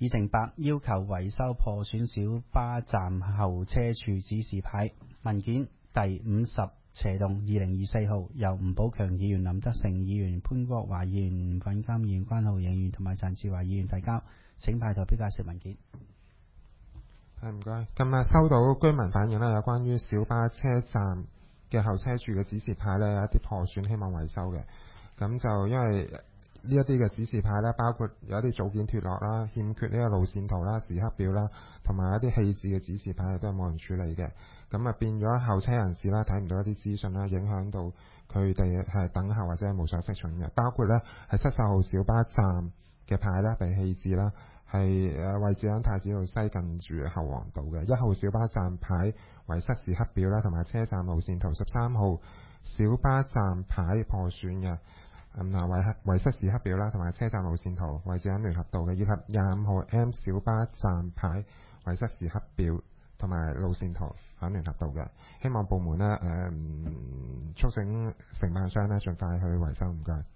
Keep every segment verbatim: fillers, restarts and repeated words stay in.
議程八，要求維修破損小巴站候車處指示牌文件第五十斜洞二零二四號，由吳寶強議員、林德成議員、潘國華議員、吳允金議員、關浩影議員同埋陳志華議員提交，請派代表解釋文件。 係唔該。今日收到居民反映咧，有關於小巴車站嘅候車處嘅指示牌咧有一啲破損，希望維修嘅。咁就因為呢一啲嘅指示牌咧，包括有一啲組件脫落啦，欠缺呢個路線圖啦、時刻表啦，同埋一啲棄置嘅指示牌都係冇人處理嘅。咁啊變咗候車人士啦，睇唔到一啲資訊啦，影響到佢哋係等候或者係無所適從嘅。包括咧係七十號小巴站嘅牌咧被棄置啦，係誒位置喺太子道西近住後皇道嘅。一號小巴站牌遺失時刻表啦，同埋車站路線圖。十三號小巴站牌破損嘅。咁啊，遺遺失時刻表啦，同埋車站路線圖，位置喺聯合道嘅，以及廿五號 M 小巴站牌遺失時刻表同埋路線圖喺聯合道嘅。希望部門呢，誒、嗯、促請承辦商呢盡快去維修，唔該。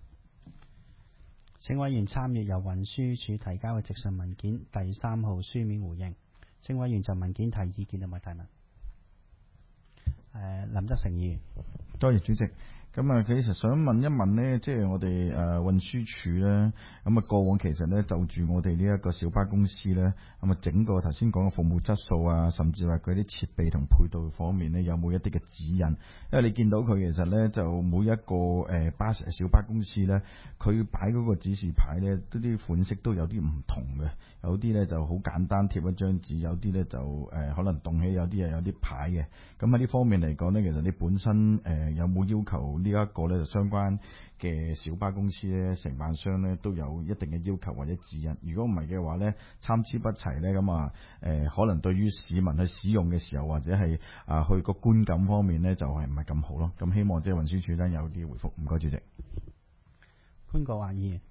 請委員參閱由運輸署提交嘅直述文件第三號書面回應。請委員就文件提意見同埋提問。誒，林德成議員。 多謝主席。咁啊，其實想問一問呢，即係我哋誒運輸署呢，咁啊過往其實呢，就住我哋呢一個小巴公司呢，咁啊整個頭先講嘅服務質素啊，甚至話佢啲設備同配套方面呢，有冇一啲嘅指引？因為你見到佢其實呢，就每一個誒巴士小巴公司呢，佢擺嗰個指示牌呢，都啲款式都有啲唔同嘅，有啲呢就好簡單貼一張紙，有啲呢就誒可能動起，有啲又有啲牌嘅。咁喺呢方面嚟講呢，其實你本身誒有冇要求？呢一個咧就相關嘅小巴公司咧，承辦商咧都有一定嘅要求或者指引。如果唔係嘅話咧，參差不齊咧，咁啊誒，可能對於市民去使用嘅時候，或者係啊去個觀感方面咧，就係唔係咁好咯。咁希望即係運輸署咧有啲回覆。唔該，主席。 潘國華議員。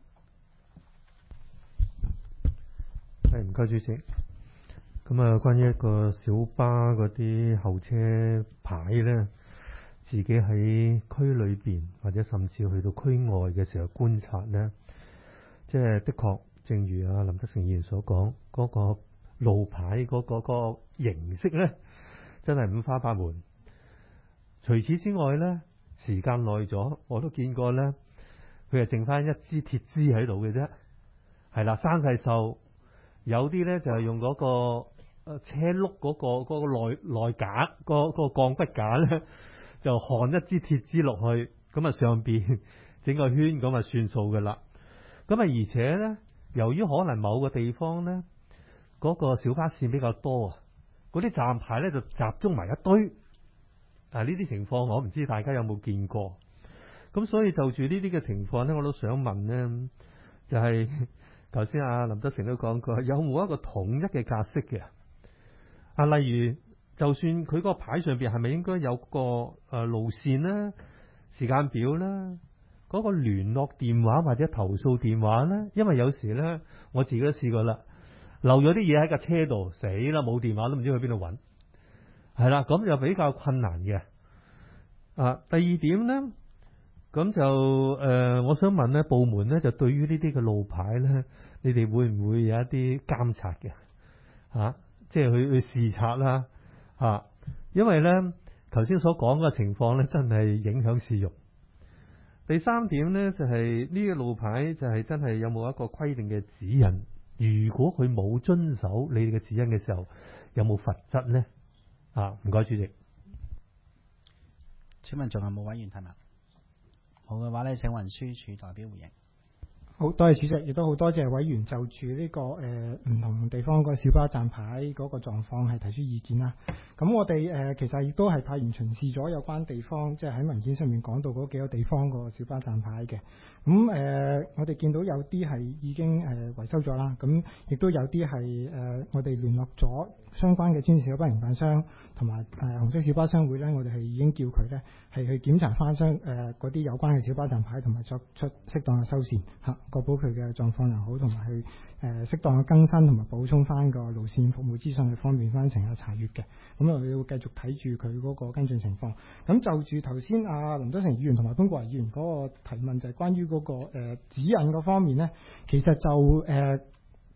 係唔該，主席。咁啊，關於一個小巴嗰啲候車牌咧。自己喺區裏邊或者甚至去到區外嘅時候觀察呢，即係的確，正如阿林德成議員所講，嗰個路牌嗰個個形式呢，真係五花八門。除此之外呢，時間耐咗，我都見過呢，佢係剩翻一支鐵枝喺度嘅啫。係啦，生細瘦，有啲呢就係用嗰個車轆嗰個嗰個內內架，嗰個鋼筆架呢。就焊一支鐵枝落去，咁啊上邊整個圈，咁啊算數噶啦。咁啊而且呢，由於可能某個地方呢，嗰個小巴線比較多啊，嗰啲站牌呢就集中埋一堆。啊呢啲情況我唔知大家有冇見過。咁所以就住呢啲嘅情況呢，我都想問呢，就係頭先阿林德成都講過，有冇一個統一嘅格式嘅？啊，例如。就算佢個牌上邊係咪應該有個誒路線啦、時間表啦、嗰個聯絡電話或者投訴電話咧？因為有時咧，我自己都試過啦，漏咗啲嘢喺架車度，死啦，冇電話都唔知去邊度揾。係啦，咁就比較困難嘅。啊，第二點咧，咁就誒、呃，我想問咧，部門咧就對於呢啲嘅路牌咧，你哋會唔會有一啲監察嘅？啊，即係去去視察啦。啊，因為咧頭先所講嘅情況咧，真係影響市容。第三點咧就係、是、呢個路牌就係真係有冇一個規定嘅指引？如果佢冇遵守你哋嘅指引嘅時候，有冇罰則呢？啊，唔該，主席。 請問仲有冇委員提問？冇嘅話咧，請運輸署代表回應。 好多謝主席，亦都好多謝委員就住呢、這個誒唔、呃、同地方個小巴站牌嗰個狀況係提出意見啦。咁我哋誒、呃、其實亦都係派員巡視咗有關地方，即係喺文件上面講到嗰幾個地方個小巴站牌嘅。咁誒、呃、我哋見到有啲係已經誒、呃、維修咗啦，咁亦都有啲係誒我哋聯絡咗相關嘅專業小巴營辦商同埋誒紅色小巴商會咧，我哋係已經叫佢咧係去檢查翻相誒嗰啲有關嘅小巴站牌，同埋作出適當嘅修繕嚇，確保佢嘅狀況又好，同埋去誒適當嘅更新同埋補充翻個路線服務資訊，去方便翻成日查閲嘅。咁我哋會繼續睇住佢嗰個跟進情況。咁就住頭先阿林德成議員同埋潘國華議員嗰個提問，就係關於嗰、那個、呃、指引嗰方面咧，其實就誒。呃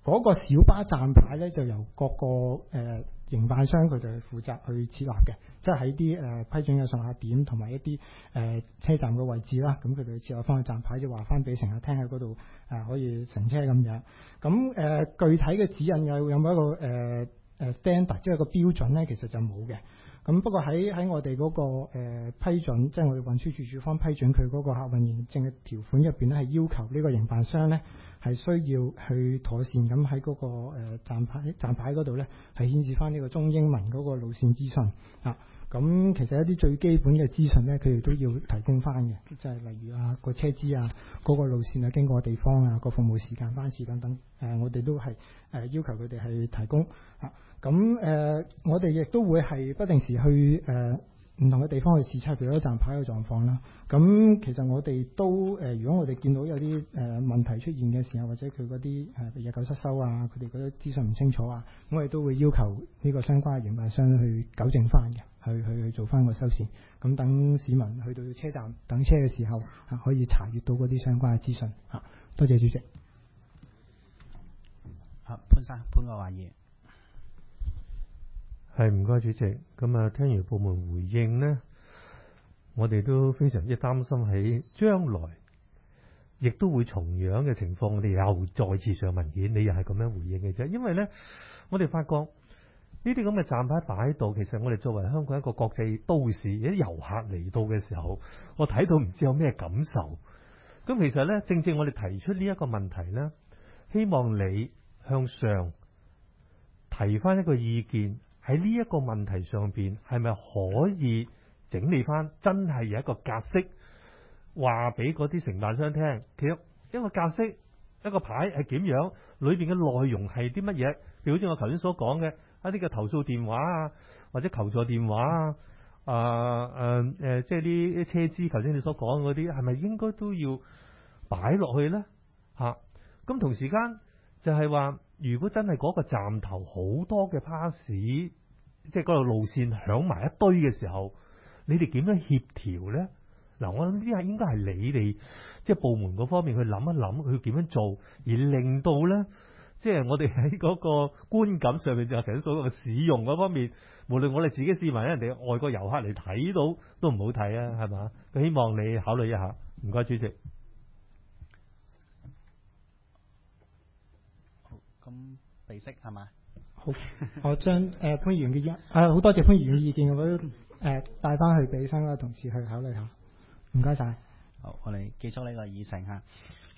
嗰、個小巴站牌咧就由各個誒、呃、營辦商佢哋負責去設立嘅，即係喺啲誒批准嘅上下點同埋一啲誒、呃、車站嘅位置啦。咁佢哋設立翻個站牌，就話翻俾乘客聽喺嗰度誒可以乘車咁樣。咁誒、呃、具體嘅指引有有冇一個誒誒、呃、standard，即係個標準咧？其實就冇嘅。咁不過喺喺我哋嗰、個、呃、批准，即係我哋運輸署署方批准佢嗰個客運認證嘅條款入邊咧，係要求呢個營辦商咧係需要去妥善咁喺嗰個、呃、站牌站牌嗰度咧係顯示翻呢個中英文嗰個路線資訊啊。咁其實一啲最基本嘅資訊咧，佢哋都要提供翻嘅，即係例如啊個車資啊、嗰、個路線啊、經過嘅地方啊、個服務時間、班次等等，誒、呃、我哋都係誒、呃、要求佢哋係提供啊。咁誒、呃，我哋亦都會係不定時去誒唔、呃、同嘅地方去視察譬如站牌嘅狀況啦。咁其實我哋都誒、呃，如果我哋見到有啲誒、呃、問題出現嘅時候，或者佢嗰啲誒日久失修啊，佢哋嗰啲資訊唔清楚啊，咁我哋都會要求呢個相關嘅營辦商去糾正翻嘅，去去去做翻個修繕。咁等市民去到車站等車嘅時候，啊可以查閲到嗰啲相關嘅資訊。啊，多謝主席。 啊，潘生潘國華議員。 係，唔該主席。咁啊，聽完部門回應呢，我哋都非常之擔心喺將來亦都會同樣嘅情況，我哋又再次上文件，你又係咁樣回應嘅啫。因為呢，我哋發覺呢啲咁嘅站牌擺喺度，其實我哋作為香港一個國際都市，有啲遊客嚟到嘅時候，我睇到唔知有咩感受。咁其實呢，正正我哋提出呢一個問題呢，希望你向上提翻一個意見。喺呢一個問題上邊，係咪可以整理翻？真係有一個格式，話俾嗰啲承辦商聽。其實一個格式，一個牌係點樣？裏邊嘅內容係啲乜嘢？譬如好似我頭先所講嘅一啲嘅投訴電話啊，或者求助電話啊，啊誒誒，即係啲啲車資。頭先你所講嗰啲，係咪應該都要擺落去咧？嚇、啊！咁同時間就係話。如果真係嗰個站頭好多嘅巴士，即係嗰個路線響埋一堆嘅時候，你哋點樣協調呢？嗱，我諗呢啲係應該係你哋即係部門嗰方面去諗一諗，去點樣做，而令到呢，即係我哋喺嗰個觀感上面就係頭先所講嘅使用嗰方面，無論我哋自己市民，人哋外國遊客嚟睇到都唔好睇啊，係嘛？希望你考慮一下，唔該主席。 咁備悉係嘛？ 好，我將誒、呃、潘議員嘅意，誒、呃、好多謝潘議員嘅意見，我都誒帶翻去俾相關同事去考慮下。唔該晒。 好，我哋結束呢個議程嚇。